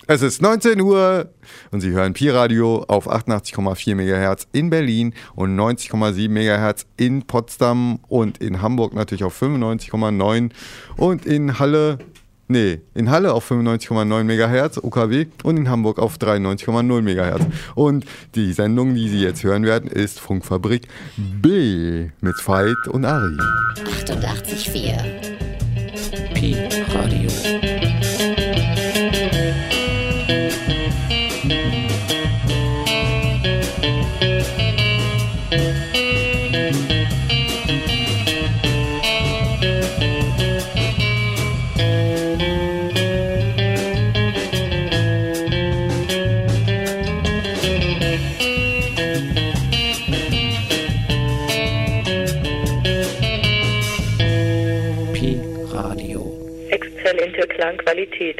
Es ist 19 Uhr und Sie hören Pi-Radio auf 88,4 MHz in Berlin und 90,7 MHz in Potsdam und in Hamburg natürlich auf 95,9 und in Halle auf 95,9 MHz UKW und in Hamburg auf 93,0 MHz. Und die Sendung, die Sie jetzt hören werden, ist Funkfabrik B mit Veit und Ari. 88,4 Pi-Radio. Exzellente Klangqualität.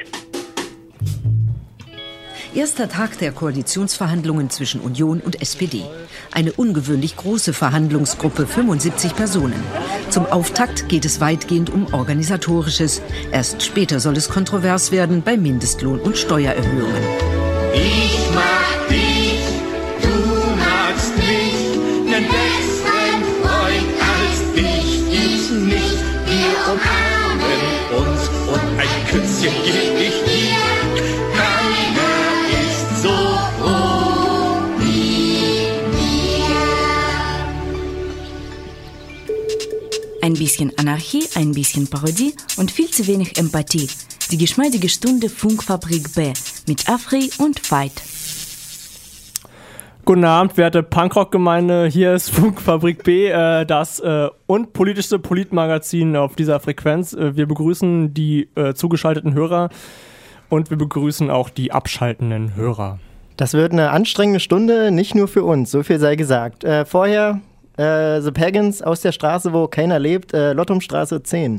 Erster Tag der Koalitionsverhandlungen zwischen Union und SPD. Eine ungewöhnlich große Verhandlungsgruppe, 75 Personen. Zum Auftakt geht es weitgehend um Organisatorisches. Erst später soll es kontrovers werden bei Mindestlohn- und Steuererhöhungen. Ich mag dich, du magst mich, nen besseren Freund als dich gibt's nicht. Wir umarmen uns und ein Küsschen geb ich dir. Keiner ist so froh wie wir. Ein bisschen Anarchie, ein bisschen Parodie und viel zu wenig Empathie. Die geschmeidige Stunde Funkfabrik B mit Afri und Veit. Guten Abend, werte Punkrock-Gemeinde. Hier ist Funkfabrik B, das unpolitischste Politmagazin auf dieser Frequenz. Wir begrüßen die zugeschalteten Hörer und wir begrüßen auch die abschaltenden Hörer. Das wird eine anstrengende Stunde, nicht nur für uns, so viel sei gesagt. Vorher The Pagans aus der Straße, wo keiner lebt, Lottumstraße 10.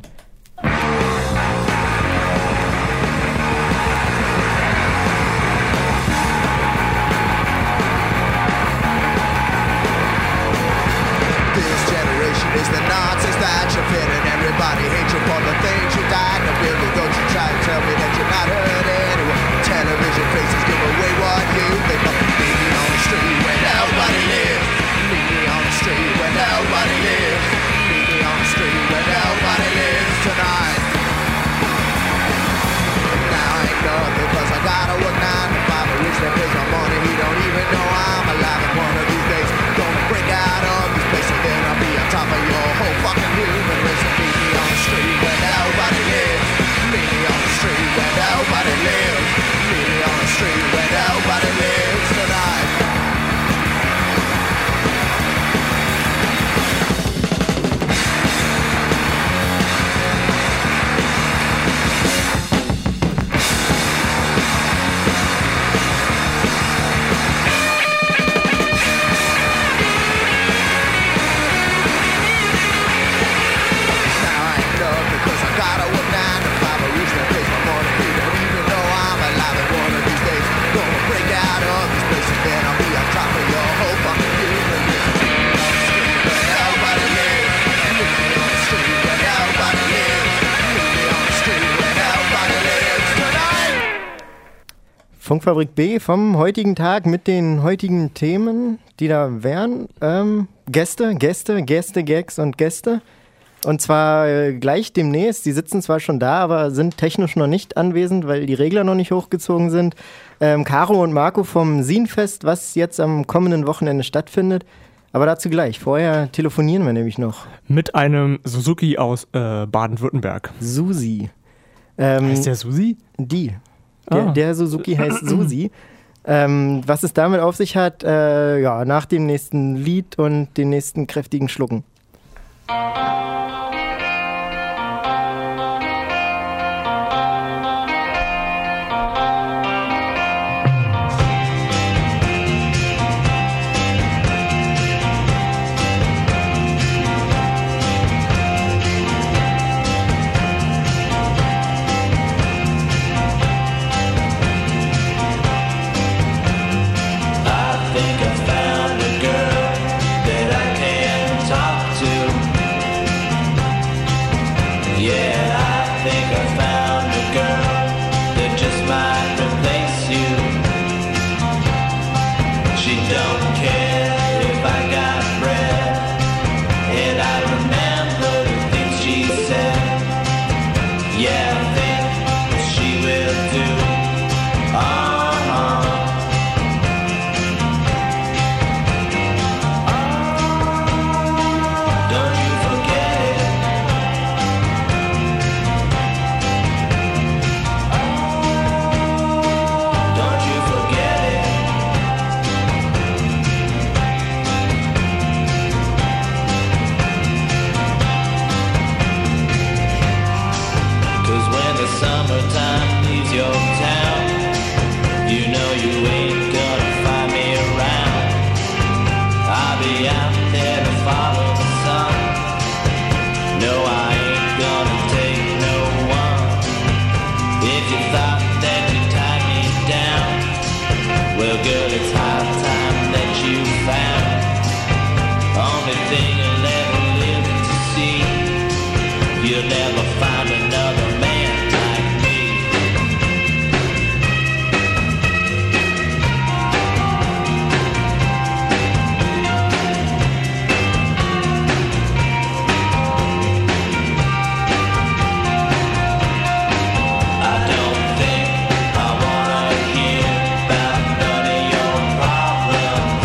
Funkfabrik B vom heutigen Tag mit den heutigen Themen, die da wären. Gäste, Gags und Gäste. Und zwar gleich demnächst. Die sitzen zwar schon da, aber sind technisch noch nicht anwesend, weil die Regler noch nicht hochgezogen sind. Caro und Marco vom Sinfest, was jetzt am kommenden Wochenende stattfindet. Aber dazu gleich. Vorher telefonieren wir nämlich noch. Mit einem Suzuki aus Baden-Württemberg. Susi. Heißt der Susi? Die. Der Suzuki heißt Susi. Was es damit auf sich hat, nach dem nächsten Lied und den nächsten kräftigen Schlucken. I found a girl that I can talk to. Well, girl, it's high time that you found only thing you'll ever live to see. You'll never find another man like me. I don't think I wanna hear about none of your problems.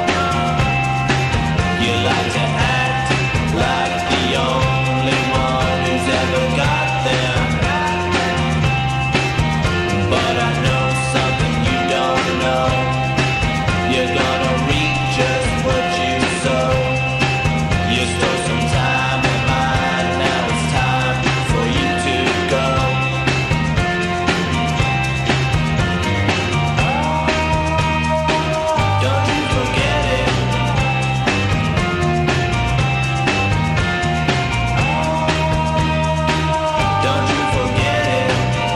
You like to act like the only one who's ever got them. But I know something you don't know. You're gonna reap just what you sow. You stole some time of mine, now it's time for you to go. Don't you forget it. Don't you forget it.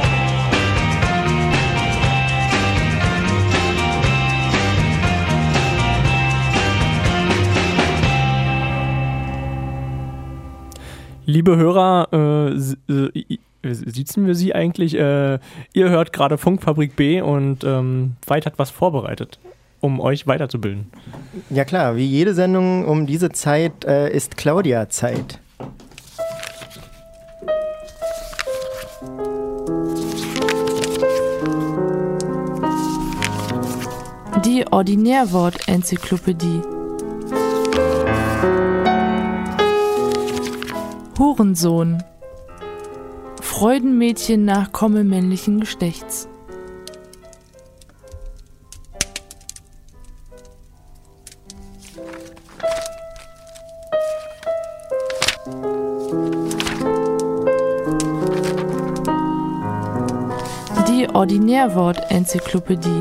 Liebe Hörer, sitzen wir Sie eigentlich? Ihr hört gerade Funkfabrik B und Veit hat was vorbereitet, um euch weiterzubilden. Ja klar, wie jede Sendung um diese Zeit ist Claudia-Zeit. Die Ordinärwort-Enzyklopädie. Hurensohn. Freudenmädchen Nachkomme männlichen Geschlechts. Die Ordinärwort-Enzyklopädie.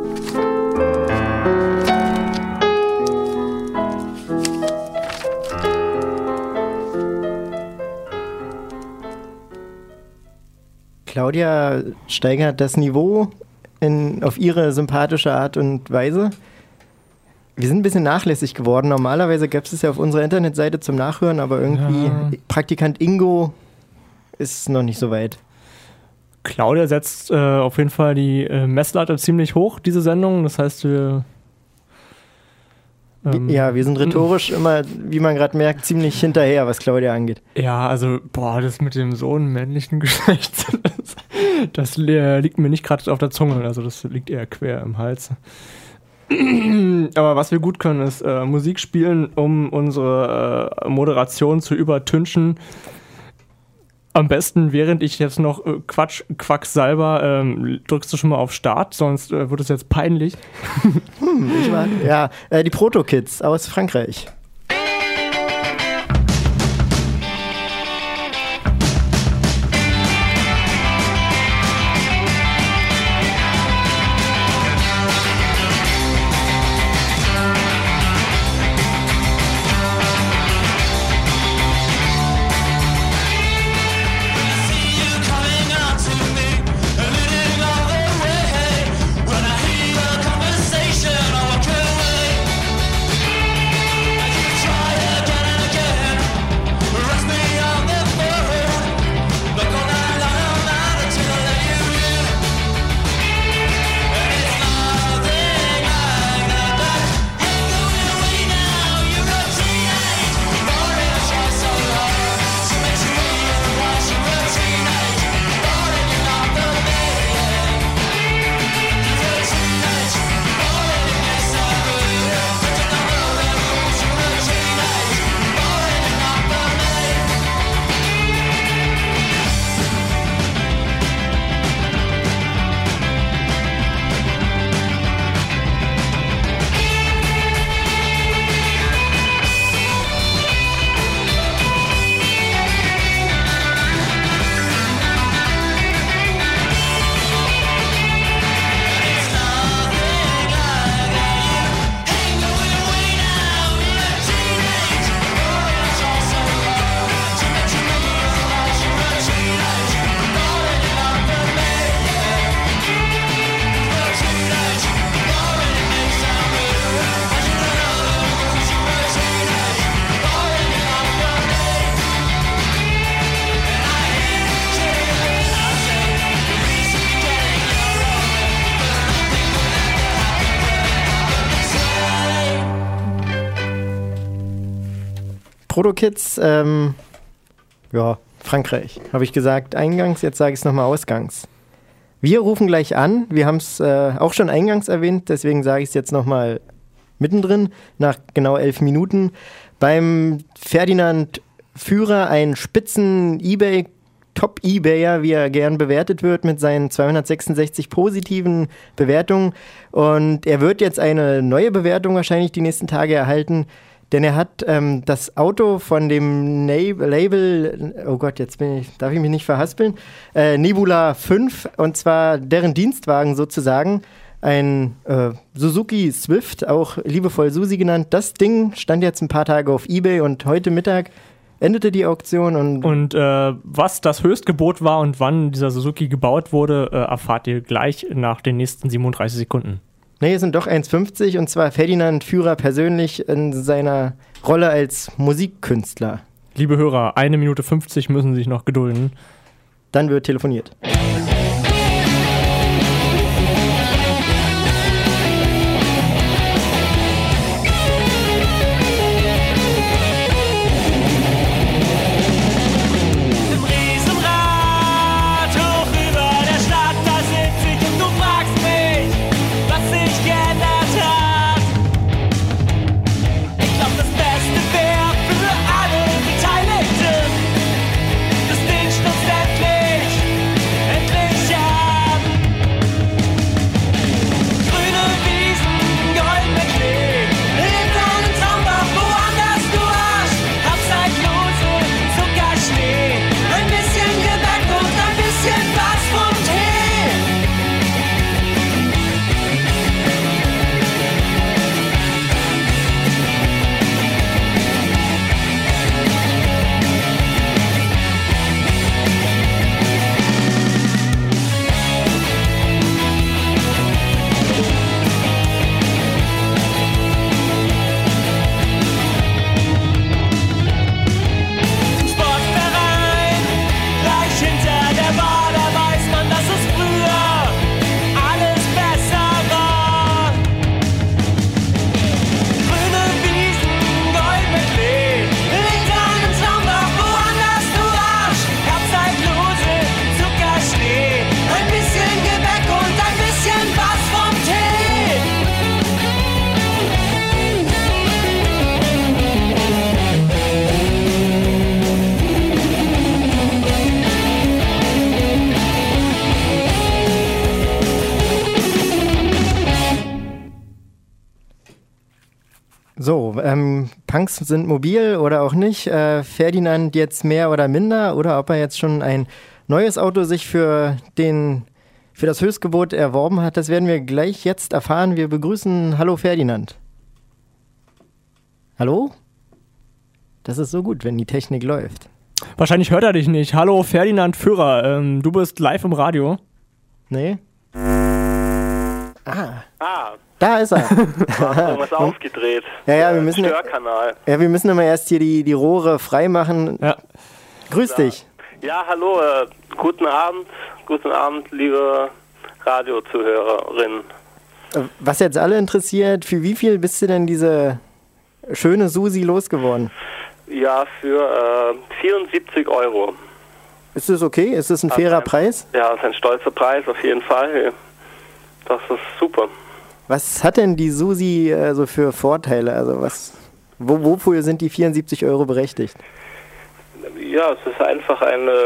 Claudia steigert das Niveau auf ihre sympathische Art und Weise. Wir sind ein bisschen nachlässig geworden. Normalerweise gäbe es ja auf unserer Internetseite zum Nachhören, aber irgendwie Praktikant Ingo ist noch nicht so weit. Claudia setzt auf jeden Fall die Messlatte ziemlich hoch, diese Sendung. Das heißt, wir wir sind rhetorisch immer, wie man gerade merkt, ziemlich hinterher, was Claudia angeht. Ja, also, das mit dem Sohn männlichen Geschlechts, das liegt mir nicht gerade auf der Zunge, also das liegt eher quer im Hals. Aber was wir gut können, ist Musik spielen, um unsere Moderation zu übertünchen. Am besten, während ich jetzt noch Quacksalber, drückst du schon mal auf Start, sonst wird es jetzt peinlich. Die Proto-Kids aus Frankreich. When I hear your conversation, I walk away. Proto-Kids, Frankreich, habe ich gesagt eingangs, jetzt sage ich es nochmal ausgangs. Wir rufen gleich an, wir haben es auch schon eingangs erwähnt, deswegen sage ich es jetzt nochmal mittendrin, nach genau 11 Minuten. Beim Ferdinand Führer, ein Spitzen Top-Ebayer, wie er gern bewertet wird, mit seinen 266 positiven Bewertungen. Und er wird jetzt eine neue Bewertung wahrscheinlich die nächsten Tage erhalten, denn er hat das Auto von dem Label, oh Gott, darf ich mich nicht verhaspeln, Nebula 5, und zwar deren Dienstwagen sozusagen, ein Suzuki Swift, auch liebevoll Susi genannt. Das Ding stand jetzt ein paar Tage auf eBay und heute Mittag endete die Auktion. Und was das Höchstgebot war und wann dieser Suzuki gebaut wurde, erfahrt ihr gleich nach den nächsten 37 Sekunden. Nee, es sind doch 1,50 und zwar Ferdinand Führer persönlich in seiner Rolle als Musikkünstler. Liebe Hörer, 1 Minute 50 müssen Sie sich noch gedulden. Dann wird telefoniert. So, Punks sind mobil oder auch nicht. Ferdinand jetzt mehr oder minder oder ob er jetzt schon ein neues Auto sich für das Höchstgebot erworben hat, das werden wir gleich jetzt erfahren. Wir begrüßen, hallo Ferdinand. Hallo? Das ist so gut, wenn die Technik läuft. Wahrscheinlich hört er dich nicht. Hallo Ferdinand Führer, du bist live im Radio. Nee? Da ist er. Irgendwas aufgedreht. Ja, wir müssen Störkanal. Ja, wir müssen immer erst hier die Rohre freimachen. Ja. Grüß dich. Ja, hallo, guten Abend, liebe Radiozuhörerin. Was jetzt alle interessiert, für wie viel bist du denn diese schöne Susi losgeworden? Ja, für 74 €. Ist das okay? Ist das ein fairer Preis? Ja, das ist ein stolzer Preis, auf jeden Fall. Das ist super. Was hat denn die Susi so für Vorteile? Also wofür sind die 74 € berechtigt? Ja, es ist einfach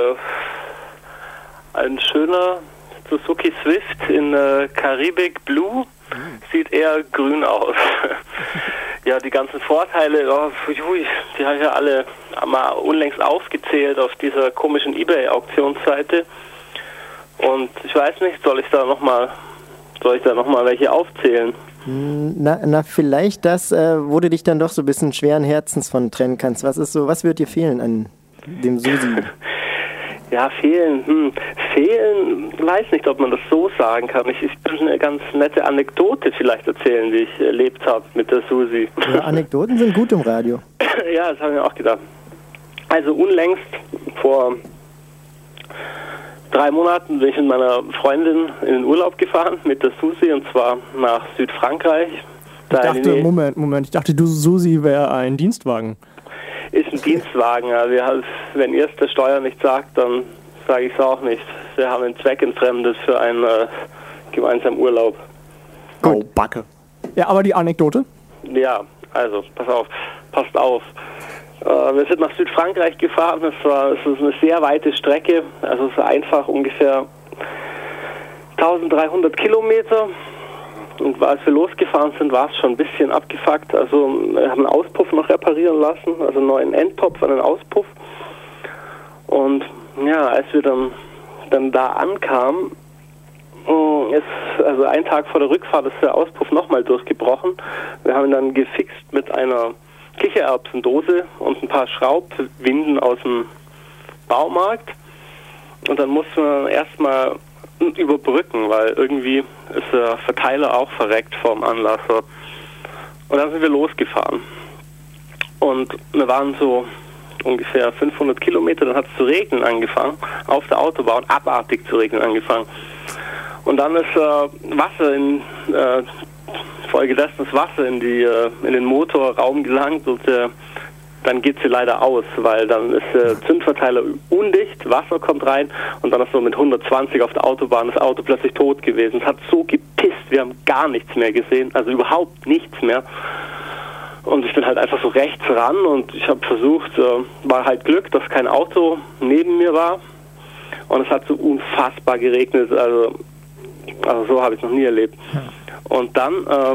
ein schöner Suzuki Swift in Karibik Blue. Sieht eher grün aus. Ja, die ganzen Vorteile, die habe ich ja alle mal unlängst aufgezählt auf dieser komischen eBay-Auktionsseite. Und ich weiß nicht, soll ich da noch mal welche aufzählen? Na, vielleicht das, wo du dich dann doch so ein bisschen schweren Herzens von trennen kannst. Was wird dir fehlen an dem Susi? Ja, fehlen, weiß nicht, ob man das so sagen kann. Ich will eine ganz nette Anekdote vielleicht erzählen, die ich erlebt habe mit der Susi. Ja, Anekdoten sind gut im Radio. Ja, das habe ich mir auch gedacht. Also unlängst, vor 3 Monaten bin ich mit meiner Freundin in den Urlaub gefahren mit der Susi, und zwar nach Südfrankreich. Ich dachte, Moment, ich dachte, Susi wäre ein Dienstwagen. Ist ein Dienstwagen. Ja. Wenn ihr es der Steuer nicht sagt, dann sage ich es auch nicht. Wir haben ein zweckentfremdes für einen gemeinsamen Urlaub. Oh, Backe. Ja, aber die Anekdote? Ja, also, passt auf. Wir sind nach Südfrankreich gefahren. Es ist eine sehr weite Strecke. Also es ist einfach ungefähr 1300 Kilometer. Und als wir losgefahren sind, war es schon ein bisschen abgefuckt. Also wir haben einen Auspuff noch reparieren lassen, also einen neuen Endtopf an den Auspuff. Und ja, als wir dann da ankamen, also einen Tag vor der Rückfahrt ist der Auspuff nochmal durchgebrochen. Wir haben ihn dann gefixt mit einer Kichererbsendose und ein paar Schraubwinden aus dem Baumarkt. Und dann mussten wir erstmal überbrücken, weil irgendwie ist der Verteiler auch verreckt vom Anlasser. Und dann sind wir losgefahren. Und wir waren so ungefähr 500 Kilometer, dann hat es zu regnen angefangen, auf der Autobahn, abartig zu regnen angefangen. Und dann ist Wasser folgedessen das Wasser in den Motorraum gelangt und dann geht sie leider aus, weil dann ist der Zündverteiler undicht, Wasser kommt rein und dann ist so mit 120 auf der Autobahn das Auto plötzlich tot gewesen. Es hat so gepisst, wir haben gar nichts mehr gesehen, also überhaupt nichts mehr. Und ich bin halt einfach so rechts ran und ich habe versucht, war halt Glück, dass kein Auto neben mir war und es hat so unfassbar geregnet, also so habe ich es noch nie erlebt. Und dann,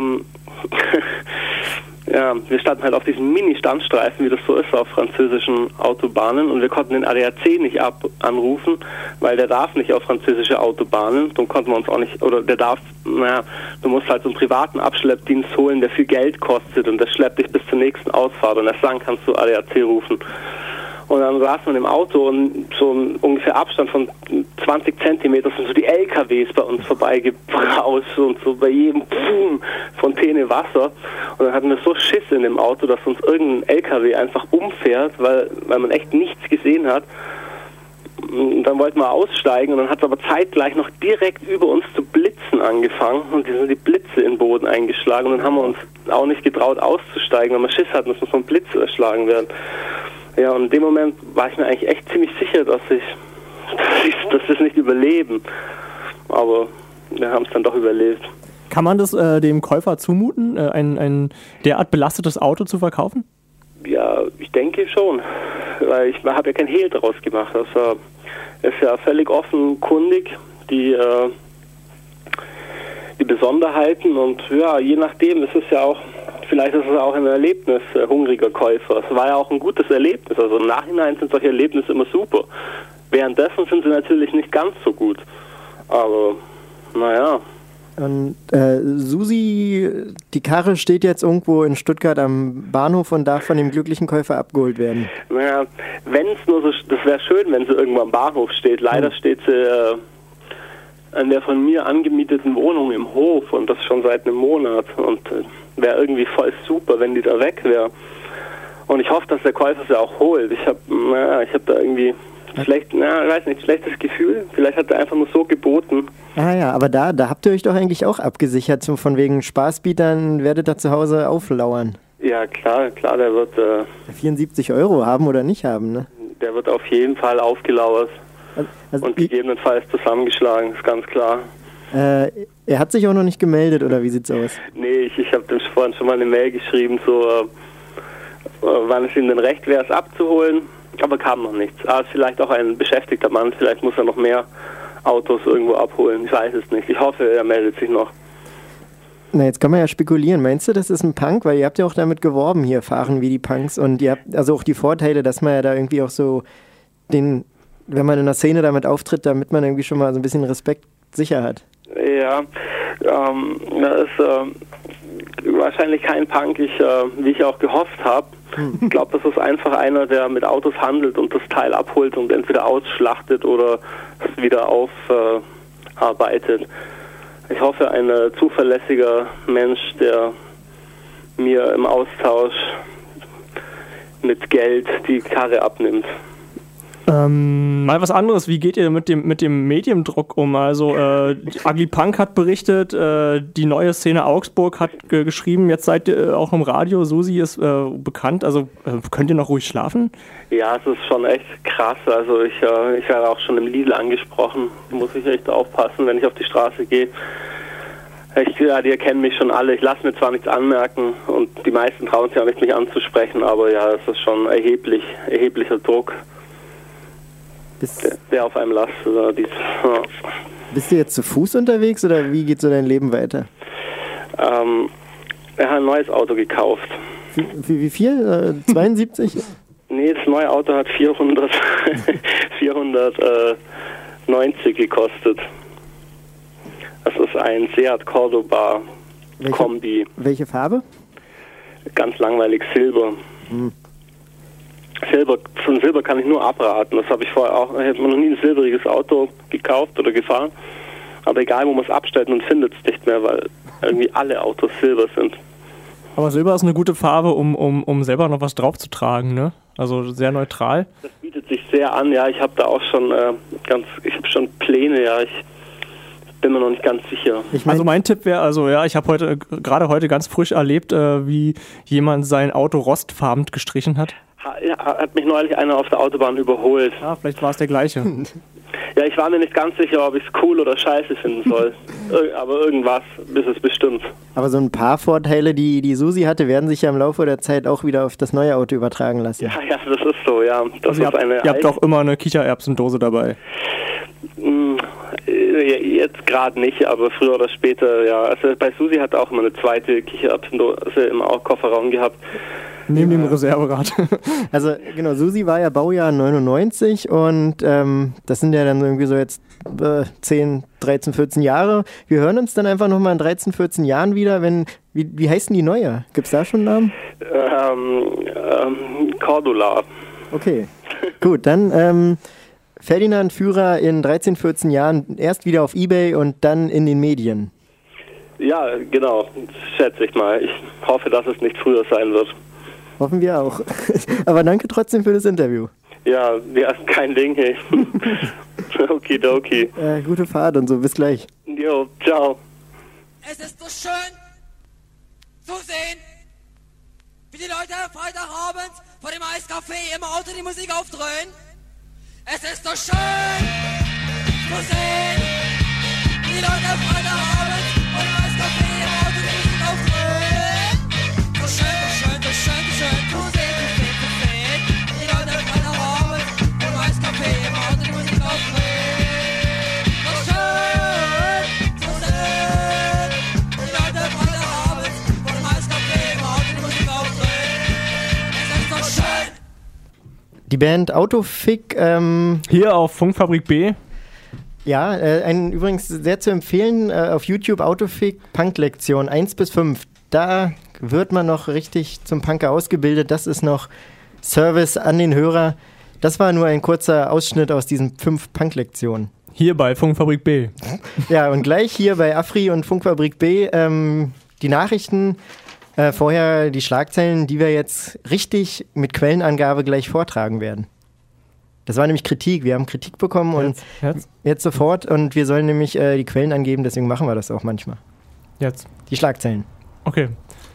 ja, wir standen halt auf diesem Mini-Standstreifen, wie das so ist auf französischen Autobahnen und wir konnten den ADAC nicht anrufen, weil der darf nicht auf französische Autobahnen, darum konnten wir uns auch nicht, oder der darf, du musst halt so einen privaten Abschleppdienst holen, der viel Geld kostet und der schleppt dich bis zur nächsten Ausfahrt und erst dann kannst du ADAC rufen. Und dann saß man im Auto und so ungefähr Abstand von 20 Zentimeter sind so die LKWs bei uns vorbeigebraust und so bei jedem Fontäne Wasser. Und dann hatten wir so Schiss in dem Auto, dass uns irgendein LKW einfach umfährt, weil man echt nichts gesehen hat. Und dann wollten wir aussteigen und dann hat es aber zeitgleich noch direkt über uns zu blitzen angefangen und die Blitze in den Boden eingeschlagen und dann haben wir uns auch nicht getraut auszusteigen, weil wir Schiss hatten, dass wir vom Blitz erschlagen werden. Ja, und in dem Moment war ich mir eigentlich echt ziemlich sicher, dass wir es nicht überleben. Aber wir haben es dann doch überlebt. Kann man das dem Käufer zumuten, ein derart belastetes Auto zu verkaufen? Ja, ich denke schon. Weil ich habe ja kein Hehl draus gemacht. Das ist ja völlig offenkundig, die Besonderheiten. Und ja, je nachdem ist es ja auch... Vielleicht ist es auch ein Erlebnis, hungriger Käufer. Es war ja auch ein gutes Erlebnis. Also im Nachhinein sind solche Erlebnisse immer super. Währenddessen sind sie natürlich nicht ganz so gut. Aber, naja. Und Susi, die Karre steht jetzt irgendwo in Stuttgart am Bahnhof und darf von dem glücklichen Käufer abgeholt werden. Naja, wenn es nur so, das wäre schön, wenn sie irgendwo am Bahnhof steht. Leider steht sie an der von mir angemieteten Wohnung im Hof und das schon seit einem Monat. Und wäre irgendwie voll super, wenn die da weg wäre. Und ich hoffe, dass der Käufer sie auch holt. Ich habe da irgendwie schlechtes Gefühl. Vielleicht hat er einfach nur so geboten. Ah ja, aber da habt ihr euch doch eigentlich auch abgesichert, von wegen Spaßbietern werdet ihr zu Hause auflauern. Ja, klar, der wird 74 € haben oder nicht haben, ne? Der wird auf jeden Fall aufgelauert und gegebenenfalls zusammengeschlagen, ist ganz klar. Er hat sich auch noch nicht gemeldet, oder wie sieht's aus? Nee, ich habe dem vorhin schon mal eine Mail geschrieben, so wann es ihm denn recht wäre, es abzuholen, aber kam noch nichts. Ist vielleicht auch ein beschäftigter Mann, vielleicht muss er noch mehr Autos irgendwo abholen, ich weiß es nicht. Ich hoffe, er meldet sich noch. Na, jetzt kann man ja spekulieren. Meinst du, das ist ein Punk? Weil ihr habt ja auch damit geworben, hier fahren wie die Punks, und ihr habt also auch die Vorteile, dass man ja da irgendwie auch so wenn man in der Szene damit auftritt, damit man irgendwie schon mal so ein bisschen Respekt sicher hat. Ja, das ist wahrscheinlich kein Punk, wie ich auch gehofft habe. Ich glaube, das ist einfach einer, der mit Autos handelt und das Teil abholt und entweder ausschlachtet oder es wieder aufarbeitet. Ich hoffe, ein zuverlässiger Mensch, der mir im Austausch mit Geld die Karre abnimmt. Mal was anderes, wie geht ihr mit dem Mediendruck um? Also Ugly Punk hat berichtet, die neue Szene Augsburg hat geschrieben, jetzt seid ihr auch im Radio, Susi ist bekannt, also könnt ihr noch ruhig schlafen? Ja, es ist schon echt krass, also ich werde auch schon im Lidl angesprochen, muss ich echt aufpassen, wenn ich auf die Straße gehe. Die erkennen mich schon alle, ich lasse mir zwar nichts anmerken und die meisten trauen sich auch nicht, mich anzusprechen, aber ja, es ist schon erheblicher Druck. Der auf einem lastet. Ja. Bist du jetzt zu Fuß unterwegs oder wie geht so dein Leben weiter? Er hat ein neues Auto gekauft. Wie viel? 72? Nee, das neue Auto hat 490 gekostet. Das ist ein Seat Cordoba Kombi. Welche Farbe? Ganz langweilig, Silber. Von Silber kann ich nur abraten. Das habe ich vorher auch. Ich habe noch nie ein silberiges Auto gekauft oder gefahren. Aber egal, wo man es abstellt, man findet es nicht mehr, weil irgendwie alle Autos silber sind. Aber Silber ist eine gute Farbe, um selber noch was drauf zu tragen, ne? Also sehr neutral. Das bietet sich sehr an, ja. Ich habe da auch schon ich habe schon Pläne, ja. Ich bin mir noch nicht ganz sicher. Also mein Tipp wäre, ich habe gerade heute ganz frisch erlebt, wie jemand sein Auto rostfarben gestrichen hat. Hat mich neulich einer auf der Autobahn überholt. Ja, vielleicht war es der gleiche. Ja, ich war mir nicht ganz sicher, ob ich es cool oder scheiße finden soll. Aber irgendwas ist es bestimmt. Aber so ein paar Vorteile, die Susi hatte, werden sich ja im Laufe der Zeit auch wieder auf das neue Auto übertragen lassen. Ja, das ist so, ja. Ihr habt doch immer eine Kichererbsendose dabei. Jetzt gerade nicht, aber früher oder später, ja. Also bei Susi hat auch immer eine zweite Kichererbsendose im Kofferraum gehabt. Neben dem Reserverad. Also genau, Susi war ja Baujahr 99 und das sind ja dann irgendwie so jetzt 10, 13, 14 Jahre. Wir hören uns dann einfach nochmal in 13, 14 Jahren wieder, wie heißt denn die neue? Gibt es da schon einen Namen? Cordula. Okay, gut, dann Ferdinand Führer in 13, 14 Jahren erst wieder auf eBay und dann in den Medien. Ja, genau, schätze ich mal. Ich hoffe, dass es nicht früher sein wird. Hoffen wir auch. Aber danke trotzdem für das Interview. Ja, kein Ding, hey. Okidoki. Gute Fahrt und so, bis gleich. Jo, ciao. Es ist so schön zu sehen, wie die Leute Freitagabend vor dem Eiscafé im Auto die Musik aufdröhnen. Es ist so schön zu sehen, wie die Leute Freitagabend vor dem Eiscafé im Auto die Musik aufdröhnen. So schön, so schön, so schön, so schön zu sehen, zu sehen, zu sehen, wie die Leute Freitagabend vor dem Eiscafé im Auto die Musik aufdröhnen. So schön zu sehen, wie die Leute Freitagabend vor dem Eiscafé im Auto die Musik aufdröhnen. Es ist so schön. Die Band Autofick. Hier auf Funkfabrik B. Ja, übrigens sehr zu empfehlen, auf YouTube Autofick Punk-Lektion 1 bis 5. Da wird man noch richtig zum Punker ausgebildet. Das ist noch Service an den Hörer. Das war nur ein kurzer Ausschnitt aus diesen 5 Punk-Lektionen. Hier bei Funkfabrik B. Ja, und gleich hier bei Afri und Funkfabrik B die Nachrichten. Vorher die Schlagzeilen, die wir jetzt richtig mit Quellenangabe gleich vortragen werden. Das war nämlich Kritik. Wir haben Kritik bekommen und jetzt sofort. Und wir sollen nämlich die Quellen angeben, deswegen machen wir das auch manchmal. Jetzt. Die Schlagzeilen. Okay.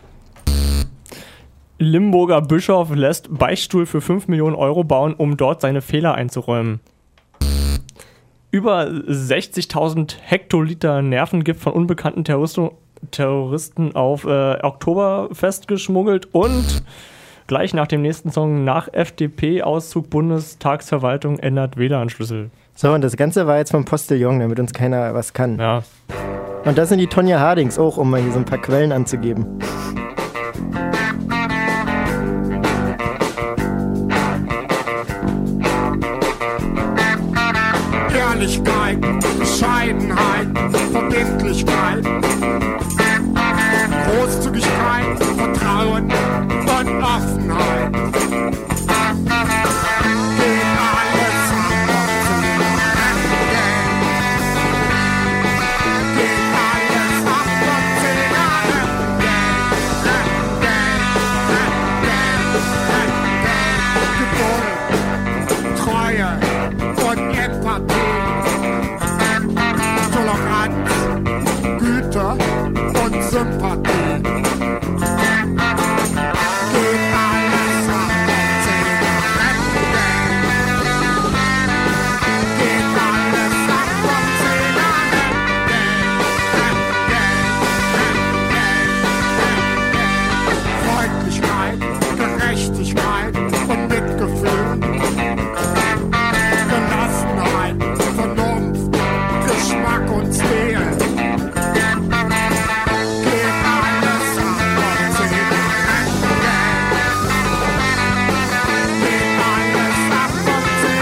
Limburger Bischof lässt Beichtstuhl für 5 Millionen Euro bauen, um dort seine Fehler einzuräumen. Über 60.000 Hektoliter Nervengift von unbekannten Terroristen auf Oktoberfest geschmuggelt und gleich nach dem nächsten Song nach FDP-Auszug Bundestagsverwaltung ändert WLAN-Schlüssel. So, und das Ganze war jetzt vom Postillon, damit uns keiner was kann. Ja. Und das sind die Tonja Hardings auch, um mal hier so ein paar Quellen anzugeben. Ehrlichkeit, Bescheidenheit, Verbindlichkeit, Großzügigkeit, Vertrauen und Offenheit. Geht alles Geduld, Treue, und Sympathie. Geht alles ab vom Zigarettengeld. Geht alles ab vom Zigarettengeld. Freundlichkeit, Gerechtigkeit und Mitgefühl. Gelassenheit, Vernunft, Geschmack und Stil. Geht alles ab vom Zigarettengeld. Geht alles ab vom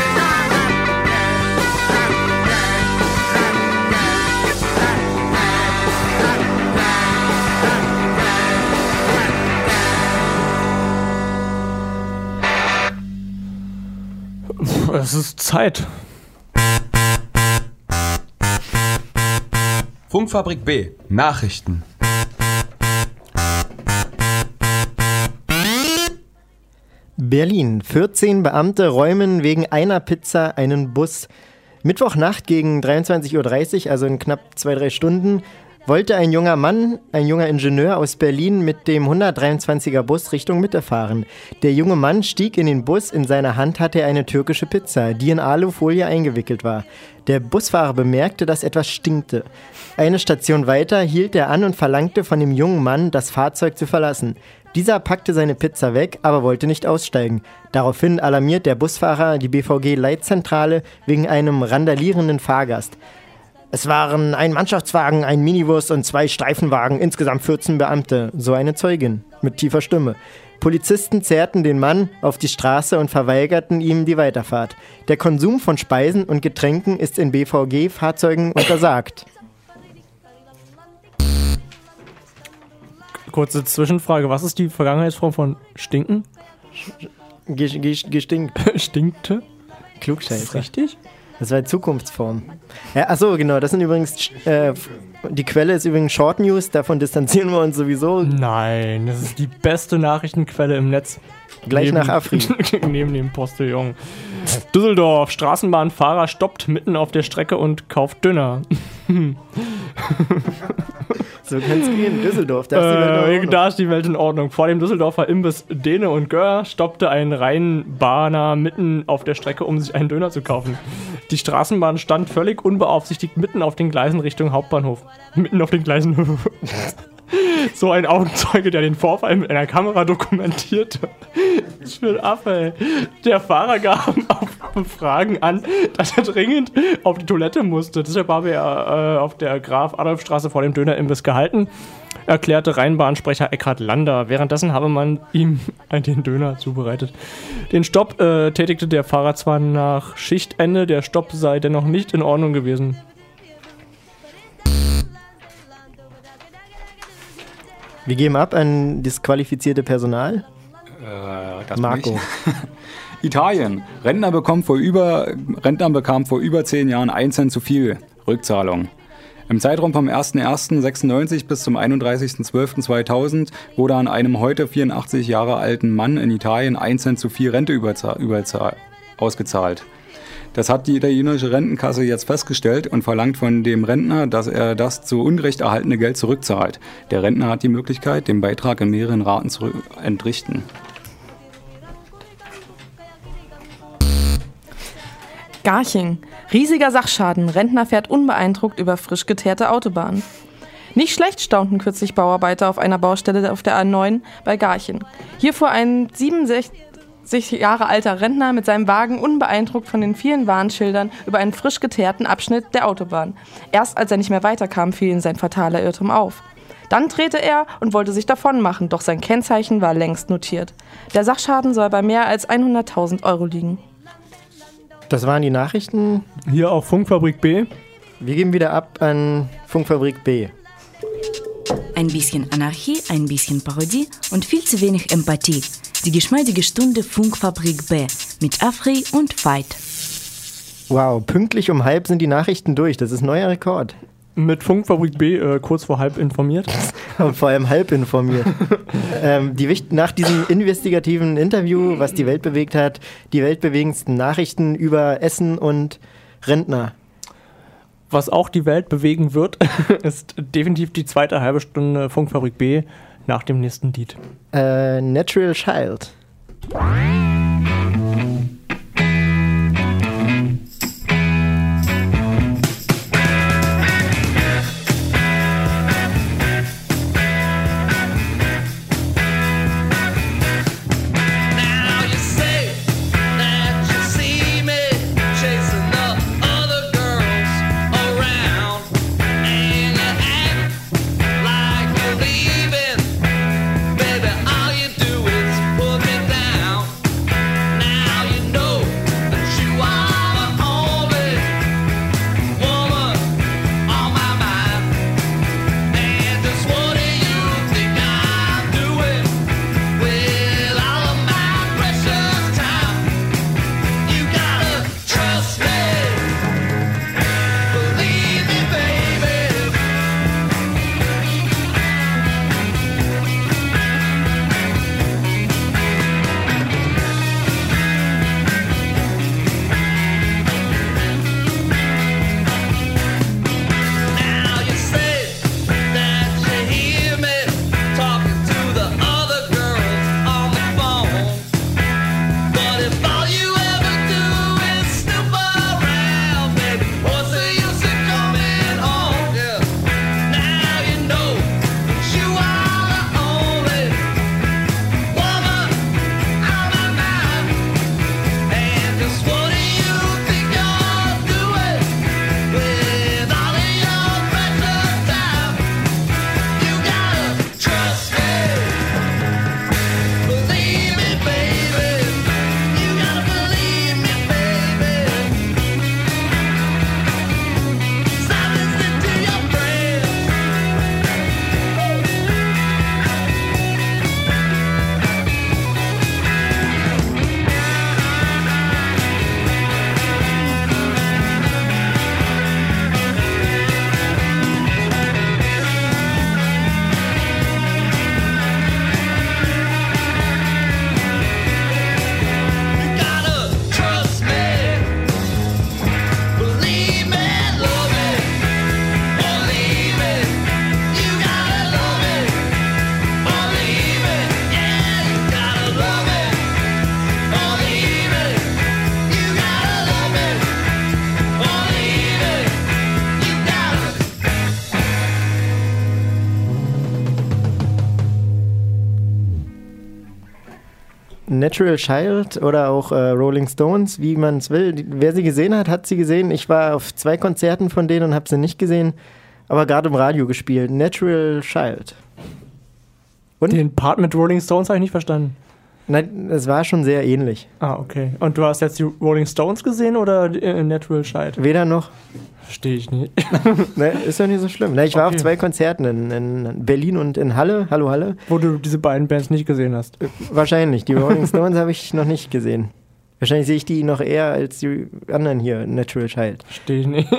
Es ist Zeit. Funkfabrik B. Nachrichten. Berlin. 14 Beamte räumen wegen einer Pizza einen Bus. Mittwochnacht gegen 23:30 Uhr, also in knapp 2-3 Stunden, wollte ein junger Mann, ein junger Ingenieur aus Berlin mit dem 123er Bus Richtung Mitte fahren. Der junge Mann stieg in den Bus, in seiner Hand hatte er eine türkische Pizza, die in Alufolie eingewickelt war. Der Busfahrer bemerkte, dass etwas stinkte. Eine Station weiter hielt er an und verlangte von dem jungen Mann, das Fahrzeug zu verlassen. Dieser packte seine Pizza weg, aber wollte nicht aussteigen. Daraufhin alarmiert der Busfahrer die BVG-Leitzentrale wegen einem randalierenden Fahrgast. Es waren ein Mannschaftswagen, ein Minibus und 2 Streifenwagen, insgesamt 14 Beamte, so eine Zeugin mit tiefer Stimme. Polizisten zerrten den Mann auf die Straße und verweigerten ihm die Weiterfahrt. Der Konsum von Speisen und Getränken ist in BVG-Fahrzeugen untersagt. Kurze Zwischenfrage, was ist die Vergangenheitsform von stinken? Gestinkt. Stinkte? Klugscheißer. Ist das richtig? Das war die Zukunftsform. Ja, achso, genau, das sind übrigens, die Quelle ist übrigens Short News, davon distanzieren wir uns sowieso. Nein, das ist die beste Nachrichtenquelle im Netz. Gleich nach Afri. Neben dem Postillon. Düsseldorf, Straßenbahnfahrer stoppt mitten auf der Strecke und kauft Döner. So kann es gehen. Düsseldorf, da ist die Welt in Ordnung. Da ist die Welt in Ordnung. Vor dem Düsseldorfer Imbiss Dene und Gör stoppte ein Rheinbahner mitten auf der Strecke, um sich einen Döner zu kaufen. Die Straßenbahn stand völlig unbeaufsichtigt mitten auf den Gleisen Richtung Hauptbahnhof. Mitten auf den Gleisen. So ein Augenzeuge, der den Vorfall mit einer Kamera dokumentierte. Ich bin Affe, ey. Der Fahrer gab auf Befragen an, dass er dringend auf die Toilette musste. Deshalb habe er auf der Graf-Adolf-Straße vor dem Dönerimbiss gehalten, erklärte Rheinbahnsprecher Eckhard Lander. Währenddessen habe man ihm den Döner zubereitet. Den Stopp tätigte der Fahrer zwar nach Schichtende, der Stopp sei dennoch nicht in Ordnung gewesen. Wir geben ab an disqualifizierte Personal. Marco. Italien. Rentner bekam vor über 10 Jahren 1 Cent zu viel Rückzahlung. Im Zeitraum vom 01.01.96 bis zum 31.12.2000 wurde an einem heute 84 Jahre alten Mann in Italien 1 Cent zu viel Rente ausgezahlt. Das hat die italienische Rentenkasse jetzt festgestellt und verlangt von dem Rentner, dass er das zu Unrecht erhaltene Geld zurückzahlt. Der Rentner hat die Möglichkeit, den Beitrag in mehreren Raten zu entrichten. Garching. Riesiger Sachschaden. Rentner fährt unbeeindruckt über frisch geteerte Autobahn. Nicht schlecht staunten kürzlich Bauarbeiter auf einer Baustelle auf der A9 bei Garching. Hier fuhr ein 67 Jahre alter Rentner mit seinem Wagen unbeeindruckt von den vielen Warnschildern über einen frisch geteerten Abschnitt der Autobahn. Erst als er nicht mehr weiterkam, fiel ihm sein fataler Irrtum auf. Dann drehte er und wollte sich davon machen, doch sein Kennzeichen war längst notiert. Der Sachschaden soll bei mehr als 100.000 Euro liegen. Das waren die Nachrichten. Hier auf Funkfabrik B. Wir geben wieder ab an Funkfabrik B. Ein bisschen Anarchie, ein bisschen Parodie und viel zu wenig Empathie. Die geschmeidige Stunde Funkfabrik B mit Afri und Veit. Wow, pünktlich um halb sind die Nachrichten durch. Das ist neuer Rekord. Mit Funkfabrik B kurz vor halb informiert. Und vor allem halb informiert. Nach diesem investigativen Interview, was die Welt bewegt hat, die weltbewegendsten Nachrichten über Essen und Rentner. was auch die Welt bewegen wird, ist definitiv die zweite halbe Stunde Funkfabrik B nach dem nächsten Lied. Natural Child. Natural Child oder auch Rolling Stones, wie man es will. Wer sie gesehen hat, hat sie gesehen. Ich war auf 2 Konzerten von denen und habe sie nicht gesehen, aber gerade im Radio gespielt. Natural Child. Und? Den Part mit Rolling Stones habe ich nicht verstanden. Nein, es war schon sehr ähnlich. Ah, okay. Und du hast jetzt die Rolling Stones gesehen oder Natural Child? Weder noch. Verstehe ich nicht. Ne, ist doch nicht so schlimm. Ne, ich war auf 2 Konzerten in Berlin und in Halle. Hallo, Halle. Wo du diese beiden Bands nicht gesehen hast. Wahrscheinlich. Die Rolling Stones habe ich noch nicht gesehen. Wahrscheinlich sehe ich die noch eher als die anderen hier, Natural Child. Verstehe ich nicht.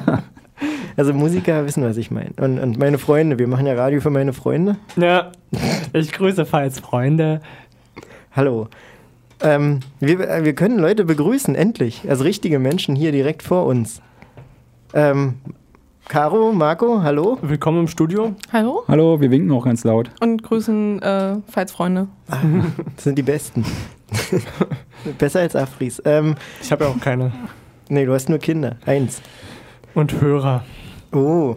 Also Musiker wissen, was ich meine. Und meine Freunde. Wir machen ja Radio für meine Freunde. Ja, ich grüße Falls Freunde. Hallo. Wir können Leute begrüßen, endlich. Also richtige Menschen hier direkt vor uns. Caro, Marco, hallo. Willkommen im Studio. Hallo. Hallo, wir winken auch ganz laut. Und grüßen Falls Freunde. Das sind die Besten. Besser als Afris. Ich habe ja auch keine. Nee, du hast nur Kinder. 1. Und Hörer. Oh.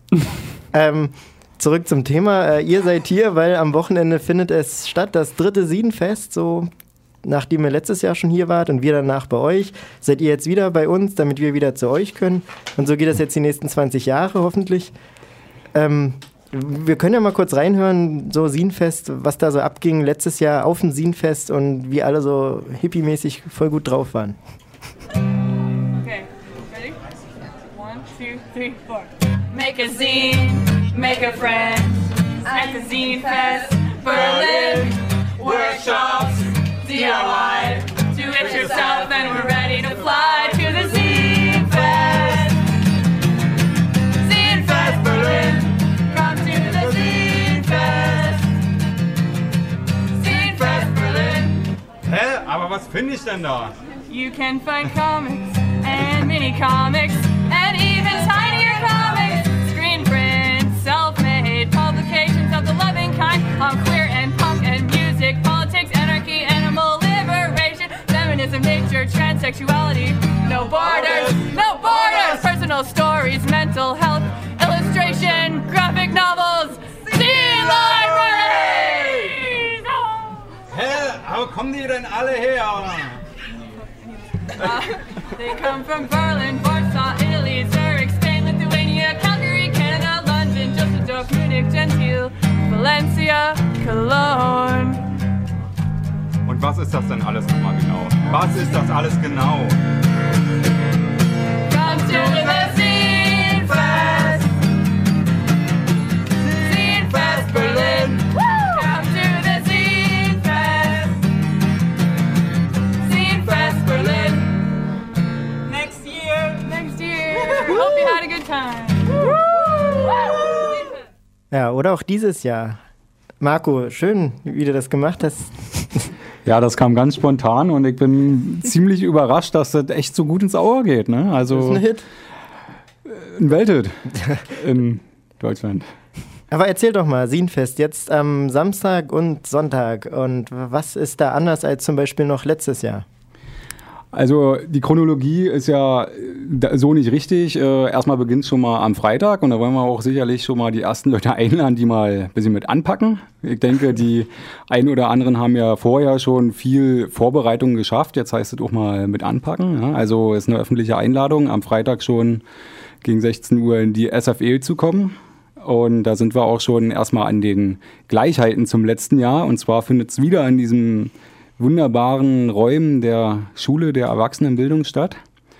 Zurück zum Thema. Ihr seid hier, weil am Wochenende findet es statt, das 3. Siedenfest, so nachdem ihr letztes Jahr schon hier wart und wir danach bei euch, seid ihr jetzt wieder bei uns, damit wir wieder zu euch können. Und so geht das jetzt die nächsten 20 Jahre hoffentlich. Wir können ja mal kurz reinhören, so Siedenfest, was da so abging letztes Jahr auf dem Siedenfest und wie alle so hippie-mäßig voll gut drauf waren. Okay, ready? 1, 2, 3, 4. Make a zine, make a friend, at the Zine Fest, Berlin, workshops, DIY, do it yourself and we're ready to fly to the Zine Fest. Zine Fest Berlin, come to the Zine Fest. Zine Fest Berlin. Hä? Aber was finde ich denn da? You can find comics and mini comics and even tinier comics, screen prints, self-made publications of the loving kind on queer and punk and music, politics, anarchy, animal liberation, feminism, nature, transsexuality, no borders, personal stories, mental health, illustration, graphic novels, Zine libraries! Hä, wo kommen die denn alle her? They come from Berlin, Warsaw, Italy, Zurich, Spain, Lithuania, Calgary, Canada, London, Düsseldorf, Munich, Gentile, Valencia, Cologne. Und was ist das denn alles nochmal genau? Was ist das alles genau? Come to the Zine Fest! Zine Fest Berlin! Come to the Zine Fest! Zine Fest Berlin! Next year! Hope you had a good time! Ja, oder auch dieses Jahr. Marco, schön, wie du das gemacht hast. Ja, das kam ganz spontan und ich bin ziemlich überrascht, dass das echt so gut ins Auge geht. Ne? Also, das ist ein Hit. Ein Welthit in Deutschland. Aber erzähl doch mal, Zinefest, jetzt am Samstag und Sonntag. Und was ist da anders als zum Beispiel noch letztes Jahr? Also die Chronologie ist ja so nicht richtig. Erstmal beginnt es schon mal am Freitag und da wollen wir auch sicherlich schon mal die ersten Leute einladen, die mal ein bisschen mit anpacken. Ich denke, die einen oder anderen haben ja vorher schon viel Vorbereitung geschafft. Jetzt heißt es auch mal mit anpacken. Ja? Also ist eine öffentliche Einladung, am Freitag schon gegen 16 Uhr in die SFE zu kommen. Und da sind wir auch schon erstmal an den Gleichheiten zum letzten Jahr. Und zwar findet es wieder in diesem wunderbaren Räumen der Schule der Erwachsenenbildung statt.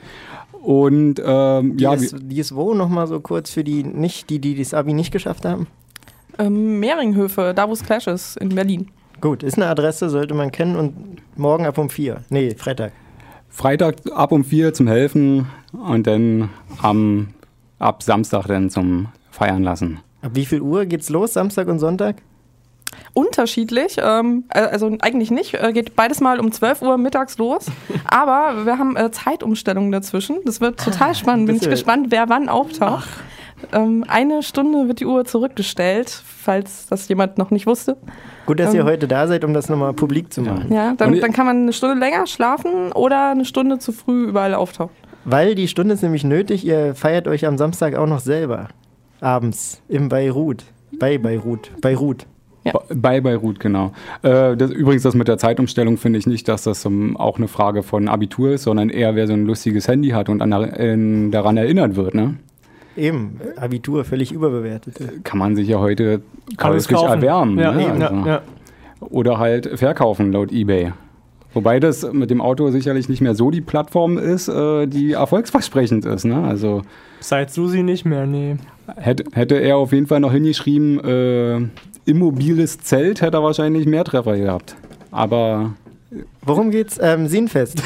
Und die ist wo nochmal so kurz für die das Abi nicht geschafft haben? Mehringhöfe, da wo es Clash ist, in Berlin. Gut, ist eine Adresse, sollte man kennen und morgen ab um 4. Nee, Freitag. Freitag ab um 4 zum Helfen und dann ab Samstag dann zum Feiern lassen. Ab wie viel Uhr geht's los, Samstag und Sonntag? Unterschiedlich, also eigentlich nicht, geht beides mal um 12 Uhr mittags los, aber wir haben Zeitumstellungen dazwischen, das wird total spannend, bin ich gespannt, wer wann auftaucht. Eine Stunde wird die Uhr zurückgestellt, falls das jemand noch nicht wusste. Gut, dass ihr heute da seid, um das nochmal publik zu machen. Ja, dann kann man eine Stunde länger schlafen oder eine Stunde zu früh überall auftauchen. Weil die Stunde ist nämlich nötig, ihr feiert euch am Samstag auch noch selber, abends, im Beirut, bei Beirut. Ja. Bei Beirut, genau. Übrigens, das mit der Zeitumstellung finde ich nicht, dass das auch eine Frage von Abitur ist, sondern eher, wer so ein lustiges Handy hat und daran erinnert wird, ne? Eben, Abitur, völlig überbewertet. Kann man sich ja heute alles käuflich erwärmen. Ja, ne? eben, Also. ja. Oder halt verkaufen laut eBay. Wobei das mit dem Auto sicherlich nicht mehr so die Plattform ist, die erfolgsversprechend ist. Ne? Also, seit Susi nicht mehr, nee. Hätte er auf jeden Fall noch hingeschrieben, immobiles Zelt, hätte er wahrscheinlich mehr Treffer gehabt. Aber... Worum geht's? Zinefest.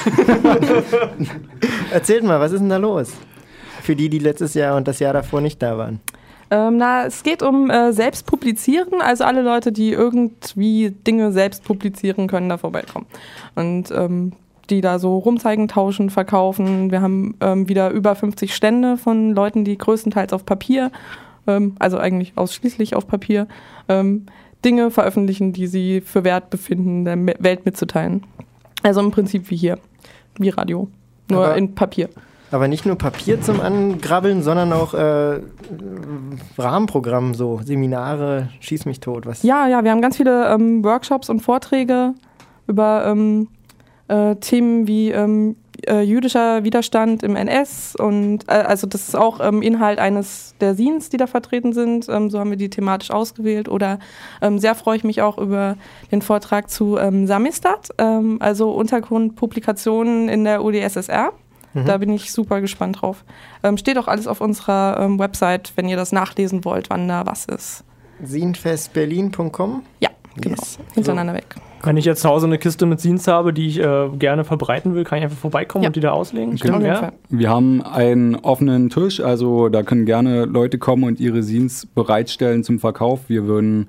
Erzählt mal, was ist denn da los? Für die letztes Jahr und das Jahr davor nicht da waren. Es geht um Selbstpublizieren, also alle Leute, die irgendwie Dinge selbst publizieren, können da vorbeikommen. Und die da so rumzeigen, tauschen, verkaufen. Wir haben wieder über 50 Stände von Leuten, die größtenteils auf Papier, also eigentlich ausschließlich auf Papier, Dinge veröffentlichen, die sie für wert befinden, der Welt mitzuteilen. Also im Prinzip wie hier, wie Radio, nur in Papier. Aber nicht nur Papier zum Angrabbeln, sondern auch Rahmenprogramm, so Seminare, schieß mich tot. Was? Ja, wir haben ganz viele Workshops und Vorträge über Themen wie jüdischer Widerstand im NS und also das ist auch Inhalt eines der Zines, die da vertreten sind. So haben wir die thematisch ausgewählt. Oder sehr freue ich mich auch über den Vortrag zu Samisdat, also Untergrundpublikationen in der UdSSR. Da bin ich super gespannt drauf. Steht auch alles auf unserer Website, wenn ihr das nachlesen wollt, wann da was ist. Zinefestberlin.com? Ja, genau. Yes. Hintereinander weg. Wenn ich jetzt zu Hause eine Kiste mit Zines habe, die ich gerne verbreiten will, kann ich einfach vorbeikommen und die da auslegen? Genau. Ja. Wir haben einen offenen Tisch, also da können gerne Leute kommen und ihre Zines bereitstellen zum Verkauf. Wir würden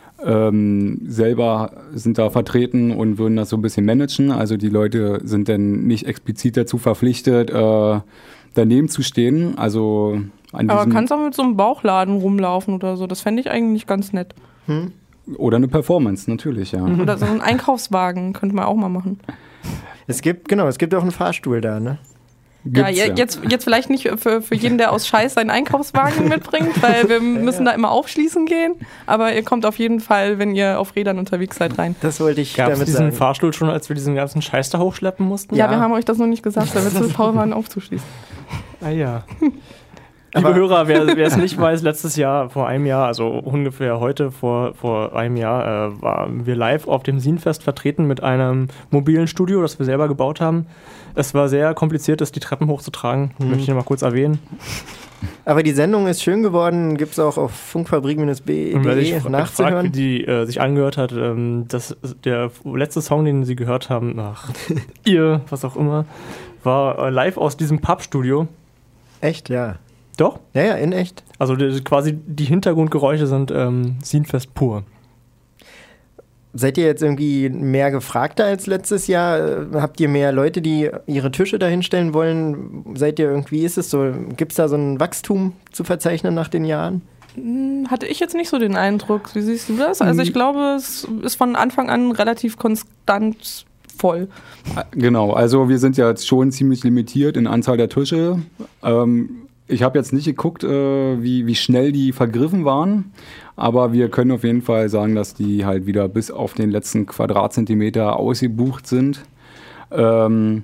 selber sind da vertreten und würden das so ein bisschen managen. Also die Leute sind dann nicht explizit dazu verpflichtet, da daneben zu stehen. Also an Aber diesem, kannst auch mit so einem Bauchladen rumlaufen oder so. Das fände ich eigentlich ganz nett. oder eine Performance, natürlich, ja. Oder so einen Einkaufswagen könnte man auch mal machen. Es gibt auch einen Fahrstuhl da, ne? Gibt's, Jetzt vielleicht nicht für jeden, der aus Scheiß seinen Einkaufswagen mitbringt, weil wir müssen da immer aufschließen gehen. Aber ihr kommt auf jeden Fall, wenn ihr auf Rädern unterwegs seid, rein. Das wollte ich Gab es damit diesen sagen. Fahrstuhl schon, als wir diesen ganzen Scheiß da hochschleppen mussten? Ja, wir haben euch das noch nicht gesagt, da wird es Paul waren aufzuschließen. Ah ja. Liebe Hörer, wer es nicht weiß, letztes Jahr, vor einem Jahr, also ungefähr heute vor einem Jahr, waren wir live auf dem Sinfest vertreten mit einem mobilen Studio, das wir selber gebaut haben. Es war sehr kompliziert, das die Treppen hochzutragen, möchte ich noch mal kurz erwähnen. Aber die Sendung ist schön geworden, gibt es auch auf funkfabrik-be nachzuhören. Die sich angehört hat, der letzte Song, den sie gehört haben, ihr, was auch immer, war live aus diesem Pub-Studio. Echt, ja. Doch? Ja, in echt. Also quasi die Hintergrundgeräusche sind Sinfest pur. Seid ihr jetzt irgendwie mehr gefragter als letztes Jahr? Habt ihr mehr Leute, die ihre Tische dahinstellen wollen? Wie ist es so? Gibt es da so ein Wachstum zu verzeichnen nach den Jahren? Hatte ich jetzt nicht so den Eindruck. Wie siehst du das? Also ich glaube, es ist von Anfang an relativ konstant voll. Genau, also wir sind ja jetzt schon ziemlich limitiert in Anzahl der Tische. Ich habe jetzt nicht geguckt, wie schnell die vergriffen waren, aber wir können auf jeden Fall sagen, dass die halt wieder bis auf den letzten Quadratzentimeter ausgebucht sind. Von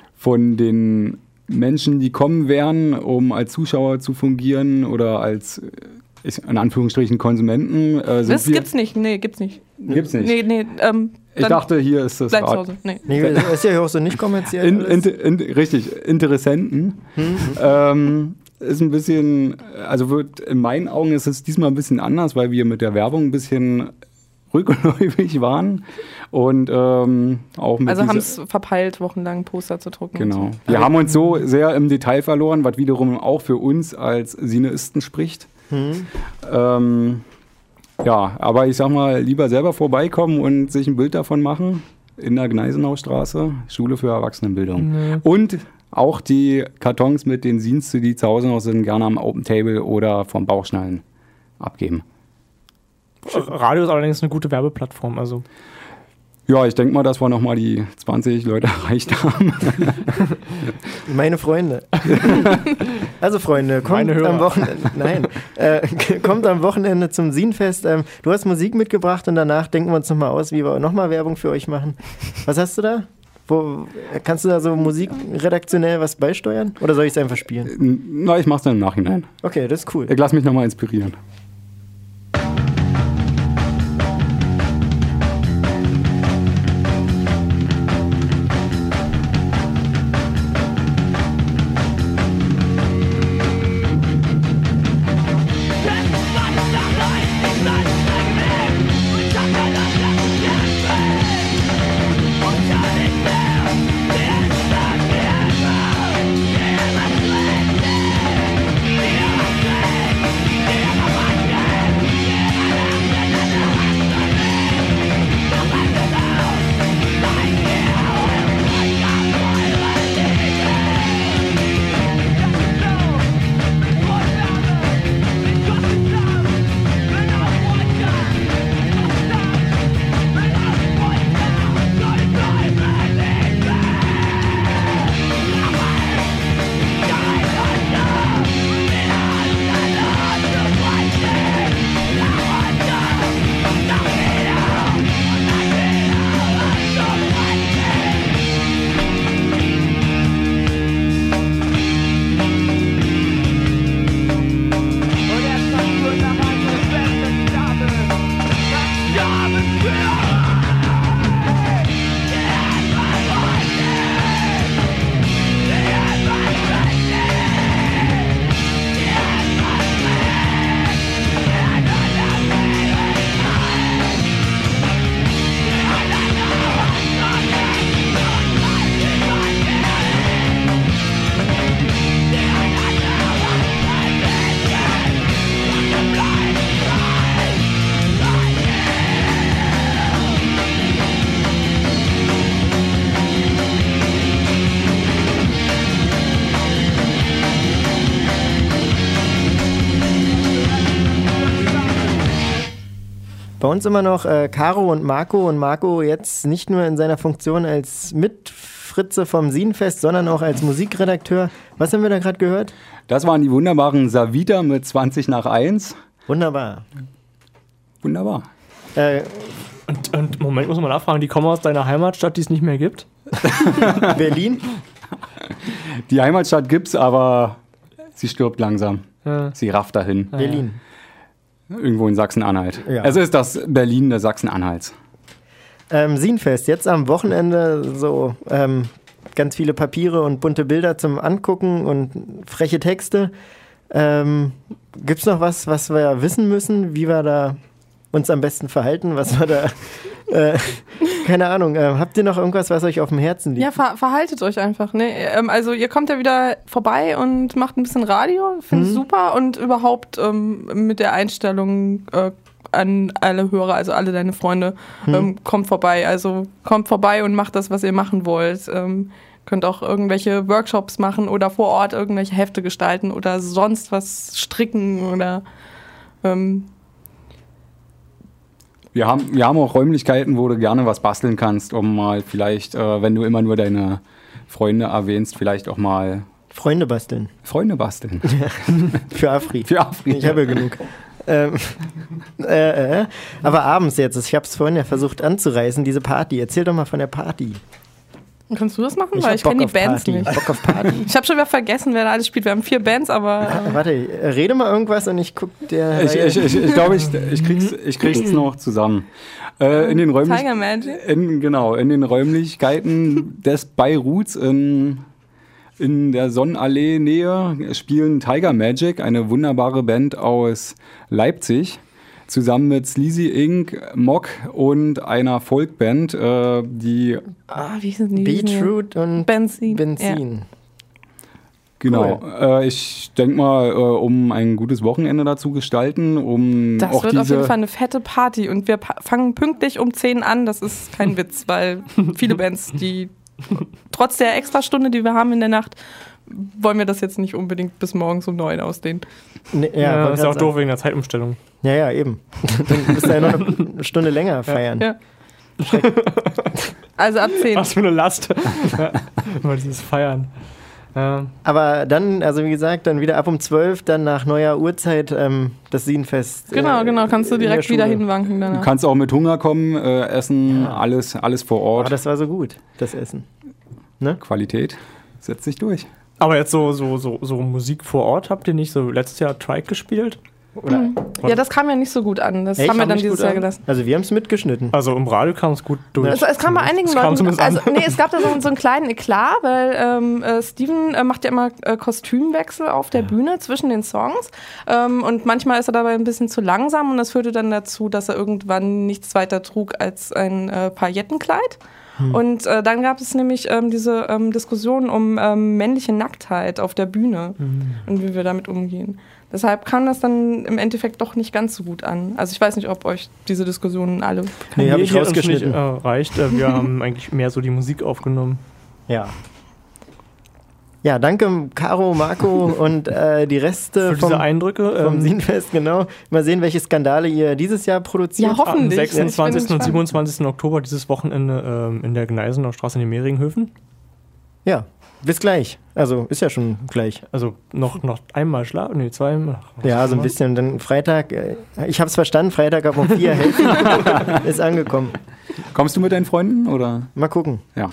den Menschen, die kommen werden, um als Zuschauer zu fungieren oder als, in Anführungsstrichen, Konsumenten. Das gibt's nicht. Nee, gibt's nicht. Gibt's nicht? Nee, ich dachte, hier ist das bleib zu Hause. Nee. Ist ja auch so nicht kommerziell. Richtig, Interessenten. Ist ein bisschen, also in meinen Augen ist es diesmal ein bisschen anders, weil wir mit der Werbung ein bisschen rückläufig waren und auch mit also haben es verpeilt, wochenlang Poster zu drucken. Genau. Wir haben uns so sehr im Detail verloren, was wiederum auch für uns als Cineisten spricht. Ja, aber ich sag mal, lieber selber vorbeikommen und sich ein Bild davon machen in der Gneisenaustraße, Schule für Erwachsenenbildung. Nee. Und auch die Kartons mit den Scenes, die zu Hause noch sind, gerne am Open Table oder vom Bauchschnallen abgeben. Radio ist allerdings eine gute Werbeplattform, also. Ja, ich denke mal, dass wir nochmal die 20 Leute erreicht haben. Meine Freunde. Also Freunde, kommt am Wochenende. Kommt am Wochenende zum Sinfest. Du hast Musik mitgebracht und danach denken wir uns nochmal aus, wie wir nochmal Werbung für euch machen. Was hast du da? Kannst du da so musikredaktionell was beisteuern? Oder soll ich es einfach spielen? Na, ich mach's dann im Nachhinein. Okay, das ist cool. Ich lass mich nochmal inspirieren. Yeah. Bei uns immer noch Caro und Marco jetzt nicht nur in seiner Funktion als Mitfritze vom Sinfest, sondern auch als Musikredakteur. Was haben wir da gerade gehört? Das waren die wunderbaren Savita mit 20 nach 1. Wunderbar. Wunderbar. Und Moment, muss man nachfragen, die kommen aus deiner Heimatstadt, die es nicht mehr gibt? Berlin? Die Heimatstadt gibt's, aber sie stirbt langsam. Ja. Sie rafft dahin. Berlin. Irgendwo in Sachsen-Anhalt. Ja. Es ist das Berlin des Sachsen-Anhalts. Sinfest, jetzt am Wochenende so ganz viele Papiere und bunte Bilder zum Angucken und freche Texte. Gibt's noch was wir wissen müssen, wie wir da uns am besten verhalten, was wir da, keine Ahnung, habt ihr noch irgendwas, was euch auf dem Herzen liegt? Ja, verhaltet euch einfach. Ne? Also ihr kommt ja wieder vorbei und macht ein bisschen Radio, finde ich super und überhaupt mit der Einstellung an alle Hörer, also alle deine Freunde, kommt vorbei. Also kommt vorbei und macht das, was ihr machen wollt. Könnt auch irgendwelche Workshops machen oder vor Ort irgendwelche Hefte gestalten oder sonst was stricken oder Wir haben auch Räumlichkeiten, wo du gerne was basteln kannst, um mal vielleicht, wenn du immer nur deine Freunde erwähnst, vielleicht auch mal... Freunde basteln. Freunde basteln. Für Afri. Für Afri. Ich habe ja genug. Aber abends jetzt, ich habe es vorhin ja versucht anzureißen, diese Party. Erzähl doch mal von der Party. Kannst du das machen? Ich Weil hab ich kenne die Bock auf Bands Party. nicht. Bock auf Party. Ich habe schon wieder vergessen, wer da alles spielt. Wir haben 4 Bands, aber... Warte, rede mal irgendwas und ich guck dir... Ich glaube, ich krieg's noch zusammen. In den Tiger Magic? In den Räumlichkeiten des Beiruts in der Sonnenallee-Nähe spielen Tiger Magic, eine wunderbare Band aus Leipzig, zusammen mit Sleazy Inc., Mock und einer Folkband, die... wie hießen die? Beetroot und Benzin. Ja. Genau. Cool. Ich denke mal, um ein gutes Wochenende dazu gestalten, um Das auch wird auf diese... jeden Fall eine fette Party und wir fangen pünktlich um 10 an. Das ist kein Witz, weil viele Bands, die trotz der Extrastunde, die wir haben in der Nacht, wollen wir das jetzt nicht unbedingt bis morgens um 9 ausdehnen. Nee, Ja, das ist ja auch doof wegen der Zeitumstellung. Ja, eben. Dann müsst ihr ja noch eine Stunde länger feiern. Ja. Also ab 10. Was für eine Last. Ja, immer dieses Feiern. Ja. Aber dann, also wie gesagt, dann wieder ab um 12, dann nach neuer Uhrzeit das Sinfest. Genau, kannst du in der direkt wieder Schule. hinwanken Du danach. kannst auch mit Hunger kommen, essen, alles vor Oh, Ort. das war so gut, das Essen. Ne? Qualität setzt sich durch. Aber jetzt so Musik vor Ort, habt ihr nicht so letztes Jahr Trike gespielt? Oder? Ja, das kam ja nicht so gut an. Das Echt? haben wir Kam dann nicht dieses gut Jahr an? gelassen. Also wir haben es mitgeschnitten. Also im Radio kam es gut durch. Es kam bei einigen Es kam Leuten, zumindest also an. nee, es gab da so einen kleinen Eklat, weil Steven macht ja immer Kostümwechsel auf der Bühne zwischen den Songs und manchmal ist er dabei ein bisschen zu langsam und das führte dann dazu, dass er irgendwann nichts weiter trug als ein Paillettenkleid. Und dann gab es nämlich diese Diskussion um männliche Nacktheit auf der Bühne und wie wir damit umgehen. Deshalb kam das dann im Endeffekt doch nicht ganz so gut an. Also ich weiß nicht, ob euch diese Diskussionen alle bekannt Nee, habe ich die hat uns rausgeschnitten. nicht reicht. Wir haben eigentlich mehr so die Musik aufgenommen. Ja. Ja, danke Caro, Marco und die Reste Für diese Eindrücke. vom Sinfest, genau. Mal sehen, welche Skandale ihr dieses Jahr produziert. Ja, hoffentlich. Am Ich bin 26. und gespannt. 27. Oktober dieses Wochenende in der Gneisener Straße in den Mehringhöfen. Ja, bis gleich. Also ist ja schon gleich. Also noch einmal schlafen, nee, zweimal. Ja, so ein bisschen. Dann Freitag, ich habe es verstanden, Freitag ab um 4 helfen ist angekommen. Kommst du mit deinen Freunden oder? Mal gucken. Ja.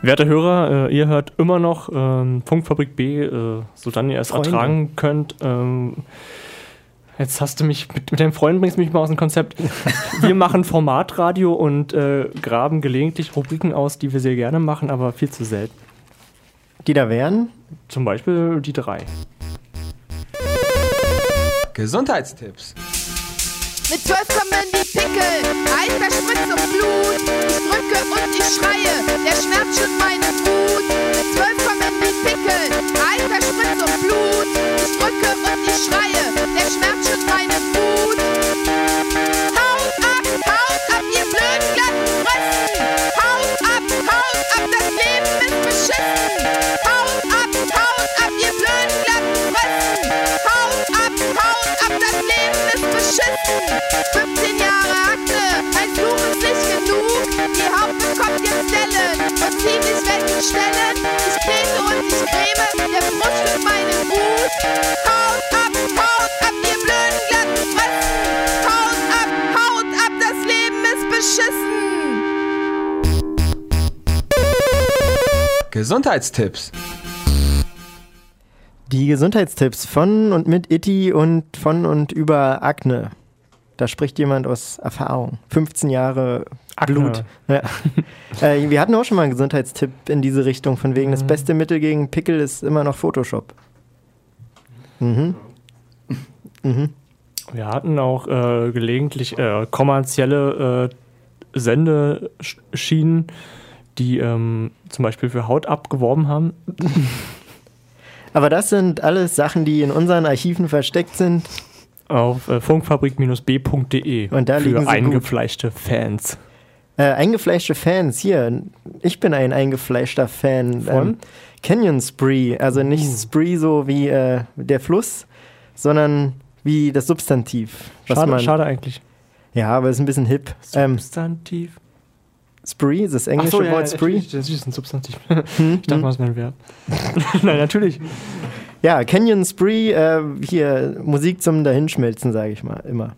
Werte Hörer, ihr hört immer noch Funkfabrik B, solange ihr es Freunde. ertragen könnt. Jetzt hast du mich, mit deinem Freund bringst du mich mal aus dem Konzept. Wir machen Formatradio und graben gelegentlich Rubriken aus, die wir sehr gerne machen, aber viel zu selten. Die da wären? Zum Beispiel die 3. Gesundheitstipps. Mit 12 kommen die Pickel, Alter Spritz und Blut. Ich drücke und ich schreie, der Schmerz schürt meine Wut. Mit 12 kommen die Pickel, Alter Spritz und Blut. Ich drücke und ich schreie, der Schmerz schürt meine Wut. Haut ab, ihr blöden glatten Frösten. Haut ab, das Leben ist beschissen. Haut ab, ihr blöden glatten Frösten. Haut ab, das Leben ist beschissen. 15 Jahre Akte, ein Fluch ist nicht genug. Die Haut bekommt jetzt Dellen und ziemlich welche Stellen. Ich klebe und ich creme, der Frust für meinen Wut. Haut ab, ihr blöden glatten Fressen. Haut ab, das Leben ist beschissen. Gesundheitstipps. Die Gesundheitstipps von und mit Itti und von und über Akne. Da spricht jemand aus Erfahrung. 15 Jahre Akne. Blut. Ja. Wir hatten auch schon mal einen Gesundheitstipp in diese Richtung, von wegen das beste Mittel gegen Pickel ist immer noch Photoshop. Mhm. Wir hatten auch gelegentlich kommerzielle Sendeschienen, die zum Beispiel für Haut abgeworben haben. Aber das sind alles Sachen, die in unseren Archiven versteckt sind. Auf funkfabrik-b.de Und da liegen für sie eingefleischte Fans. Eingefleischte Fans, hier. Ich bin ein eingefleischter Fan. Von? Canyon Spree. Also nicht Spree so wie der Fluss, sondern wie das Substantiv. Schade eigentlich. Ja, aber ist ein bisschen hip. Substantiv. Spree, das englische Wort Spree. Das ist ein Substantiv. Ich dachte mal, es wäre ein Verb. Nein, natürlich. Ja, Canyon Spree, hier Musik zum Dahinschmelzen, sage ich mal, immer.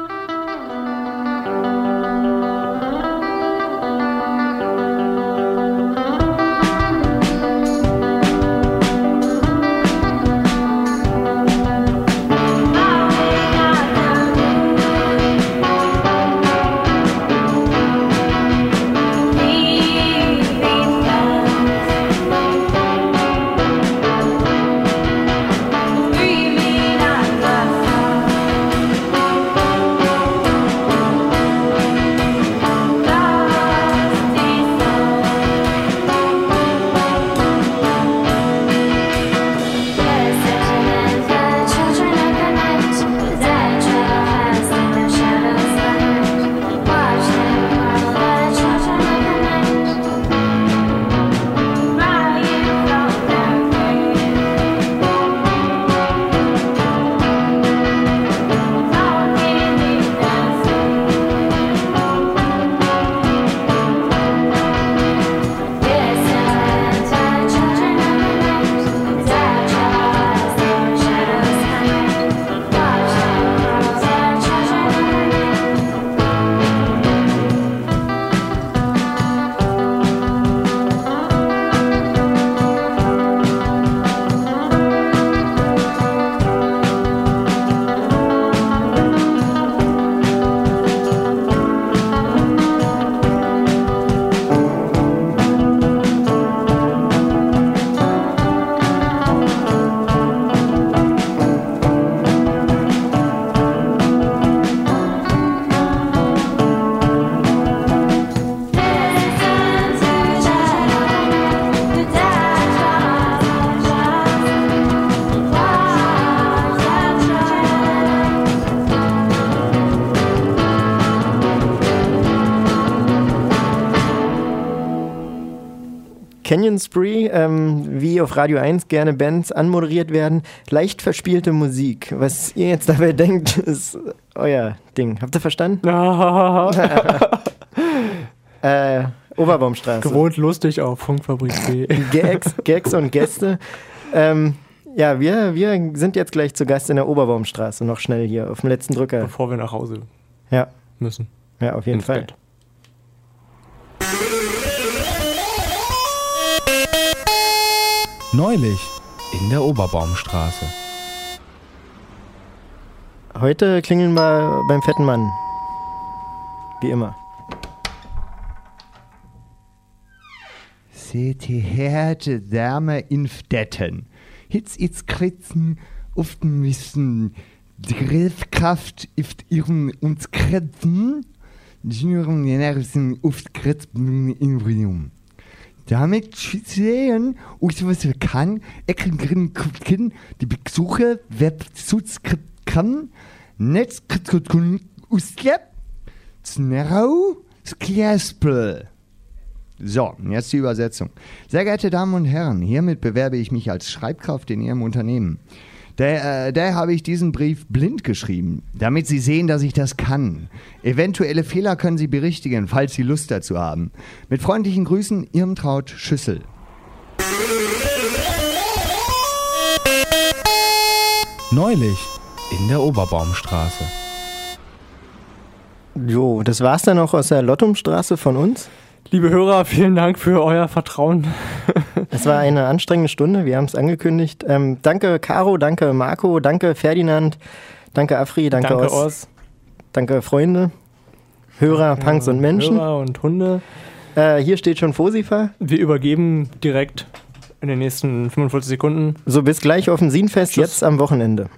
Canyon Spree, wie auf Radio 1 gerne Bands anmoderiert werden, leicht verspielte Musik. Was ihr jetzt dabei denkt, ist euer Ding. Habt ihr verstanden? Oberbaumstraße. Gewohnt lustig auf Funkfabrik B. Gags und Gäste. Ja, wir sind jetzt gleich zu Gast in der Oberbaumstraße. Noch schnell hier auf dem letzten Drücker. Bevor wir nach Hause müssen. Ja, auf jeden Fall. Bett. Neulich in der Oberbaumstraße. Heute klingeln wir beim fetten Mann. Wie immer. Sehr geehrte Damen in Städten, jetzt kritzen auf den Wissen die Griffkraft ist ihren uns Kretzen, ihren Nerven auf Kretzen in Volumen. Damit sehen, was wir kann, die Besucher kann, Netzkritzen ausgeben, Znerau, Sklerspel. So, jetzt die Übersetzung. Sehr geehrte Damen und Herren, hiermit bewerbe ich mich als Schreibkraft in Ihrem Unternehmen. Daher habe ich diesen Brief blind geschrieben, damit Sie sehen, dass ich das kann. Eventuelle Fehler können Sie berichtigen, falls Sie Lust dazu haben. Mit freundlichen Grüßen, Irmtraut Schüssel. Neulich in der Oberbaumstraße. Jo, das war's dann auch aus der Lottumstraße von uns. Liebe Hörer, vielen Dank für euer Vertrauen. Es war eine anstrengende Stunde, wir haben es angekündigt. Danke Caro, danke Marco, danke Ferdinand, danke Afri, danke Oz. Danke Freunde, Hörer, Punks und Menschen. Hörer und Hunde. Hier steht schon Fosifa. Wir übergeben direkt in den nächsten 45 Sekunden. So, bis gleich auf dem Sinfest, Tschüss. Jetzt am Wochenende.